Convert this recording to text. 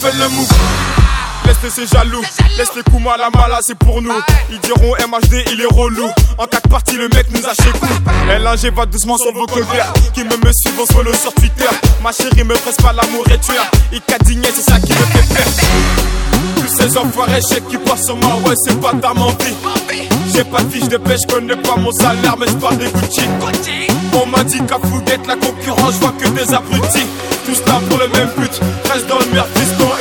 Fais le move. Laisse-les c'est jaloux, laisse les coups mal à mala c'est pour nous. Ils diront MHD il est relou. En 4 parties le mec nous a chez coup. LNG va doucement sur vos colères. Qui me suivent on follow sur Twitter. Ma chérie me presse pas l'amour et tueur. Il cadigné c'est ça qui me fait peur. Tous ces enfoirés chèques qui passent sur moi, ouais c'est pas ta mentie. J'ai pas de fiche de pêche, connais pas mon salaire mais j'parle des Gucci. On m'a dit qu'à Fouguette la concurrence, je vois que des abrutis. Tous là pour le même but, reste dans le meilleur fils.